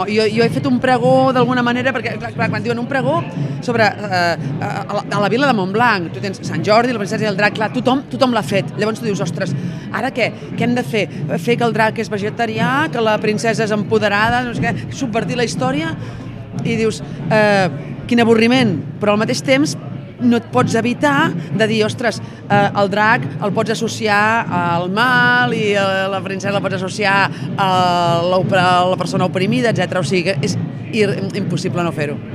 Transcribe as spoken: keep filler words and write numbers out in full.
Jo, jo he fet un pregó d'alguna manera, perquè clar, clar, quan diuen un pregó sobre eh, a, la, a la vila de Montblanc, tu tens Sant Jordi, la princesa i el drac, clar, tothom, tothom l'ha fet. Llavors tu dius, ostres, ara què? Què hem de fer? Fer que el drac és vegetarià, que la princesa és empoderada, no sé què, subvertir la història? I dius, eh, quin avorriment, però al mateix temps no et pots evitar de dir, ostres, eh, el drac el pots associar al mal i eh, la princesa la pots associar a la, a la persona oprimida, etcètera. O sigui que és impossible no fer-ho.